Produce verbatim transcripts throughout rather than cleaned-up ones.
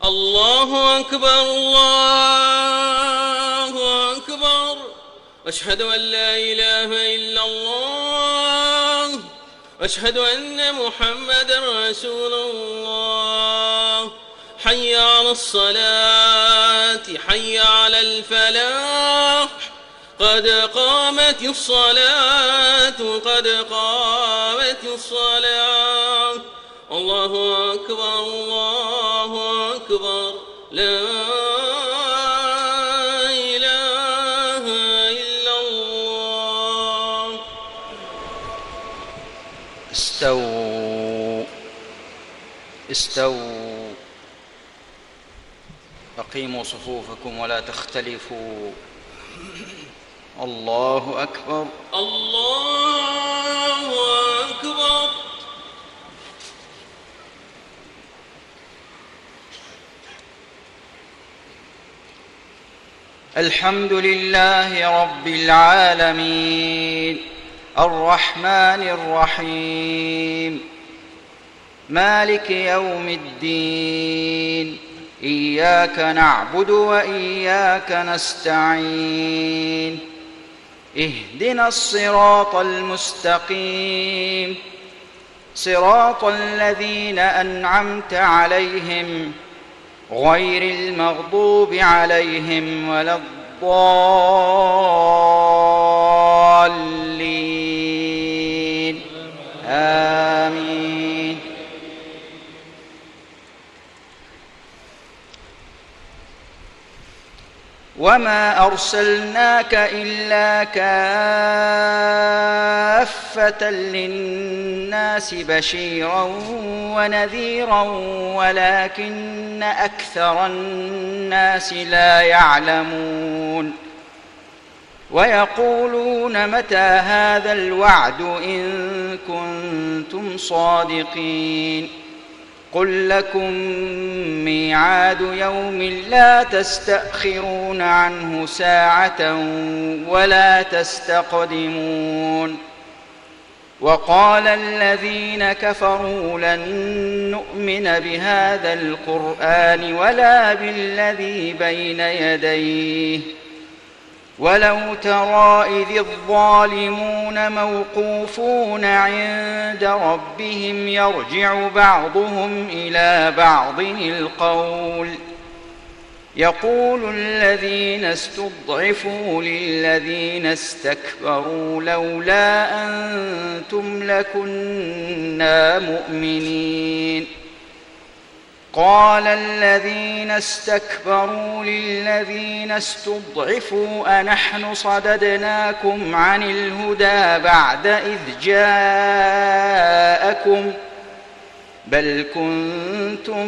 الله أكبر الله أكبر. أشهد أن لا إله إلا الله، أشهد أن محمدًا رسول الله. حي على الصلاة، حي على الفلاح، قد قامت الصلاة، قد قامت الصلاة. الله أكبر الله أكبر. لا إله إلا الله. استووا استووا أقيموا صفوفكم ولا تختلفوا. الله أكبر الله أكبر. الحمد لله رب العالمين، الرحمن الرحيم، مالك يوم الدين. إياك نعبد وإياك نستعين. اهدنا الصراط المستقيم، صراط الذين أنعمت عليهم غير المغضوب عليهم ولا الضالين. آمين. وما أرسلناك إلا كافة للناس بشيرا ونذيرا ولكن أكثر الناس لا يعلمون. ويقولون متى هذا الوعد إن كنتم صادقين. قل لكم ميعاد يوم لا تستأخرون عنه ساعة ولا تستقدمون. وقال الذين كفروا لن نؤمن بهذا القرآن ولا بالذي بين يديه ولو ترى إذ الظالمون موقوفون عند ربهم يرجع بعضهم إلى بعض القول يقول الذين استضعفوا للذين استكبروا لولا أنتم لكنا مؤمنين. قال الذين استكبروا للذين استضعفوا أنحن صددناكم عن الهدى بعد إذ جاءكم بل كنتم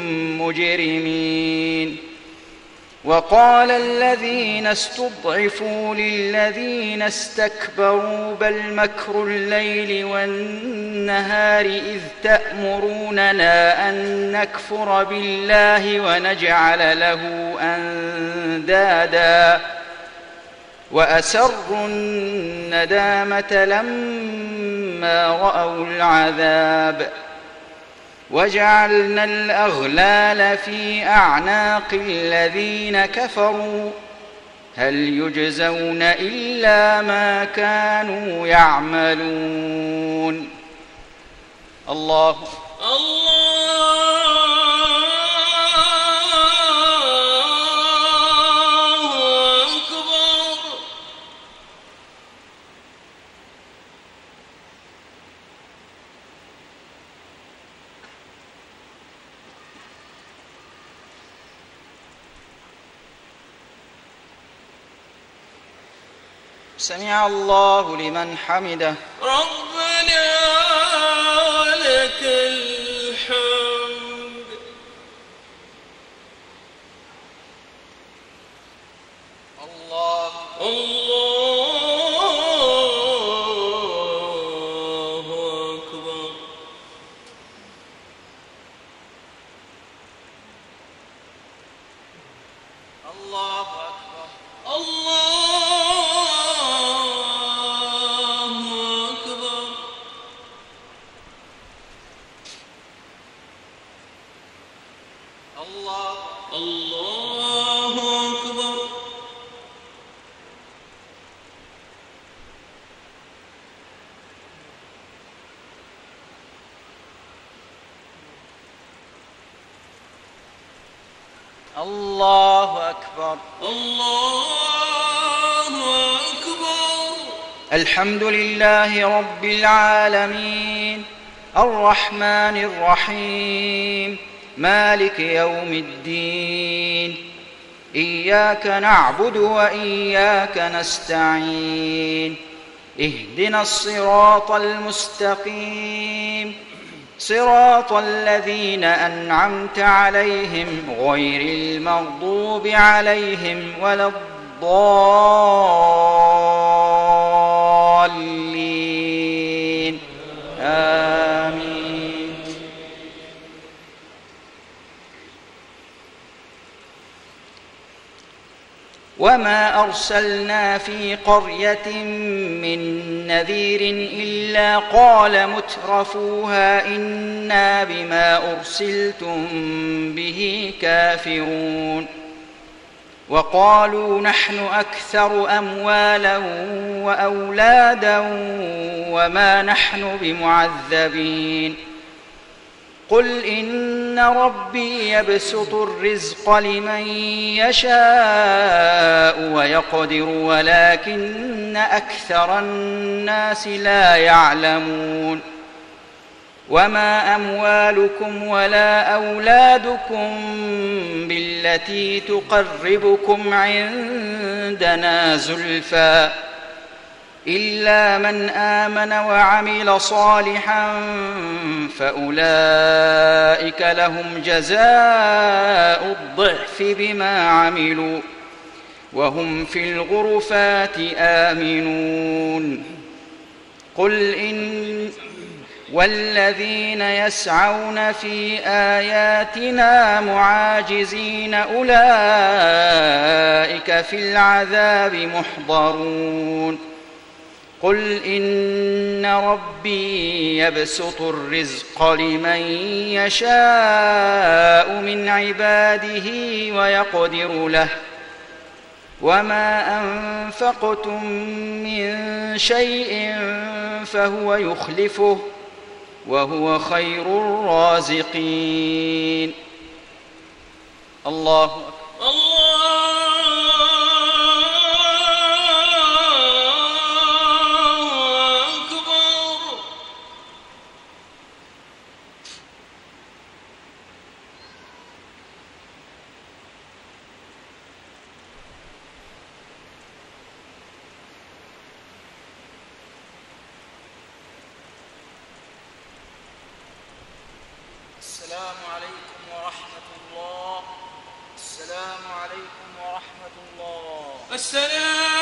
مجرمين. وقال الذين استضعفوا للذين استكبروا بل مكر الليل والنهار إذ تأمروننا أن نكفر بالله ونجعل له أندادا. وأسروا الندامة لما رأوا العذاب وجعلنا الأغلال في أعناق الذين كفروا هل يجزون إلا ما كانوا يعملون. الله الله أكبر. سمع الله لمن حمده. ربنا لك الحمد. الله الله أكبر. الله أكبر. الله أكبر. الله الله أكبر. الله أكبر. الله أكبر. الحمد لله رب العالمين الرحمن الرحيم مالك يوم الدين إياك نعبد وإياك نستعين اهدنا الصراط المستقيم صراط الذين أنعمت عليهم غير المغضوب عليهم ولا الضالين آمين. وما أرسلنا في قرية من نذير إلا قال مترفوها إنا بما أرسلتم به كافرون وقالوا نحن أكثر أموالا وأولادا وما نحن بمعذبين قل إن ربي يبسط الرزق لمن يشاء ويقدر ولكن أكثر الناس لا يعلمون وما أموالكم ولا أولادكم بالتي تقربكم عندنا زلفى إلا من آمن وعمل صالحا فأولئك لهم جزاء الضعف بما عملوا وهم في الغرفات آمنون قل إن والذين يسعون في آياتنا معاجزين أولئك في العذاب محضرون قل إن ربي يبسط الرزق لمن يشاء من عباده ويقدر له وما أنفقتم من شيء فهو يخلفه وهو خير الرازقين. الله أكبر. السلام عليكم ورحمة الله. السلام عليكم ورحمة الله. السلام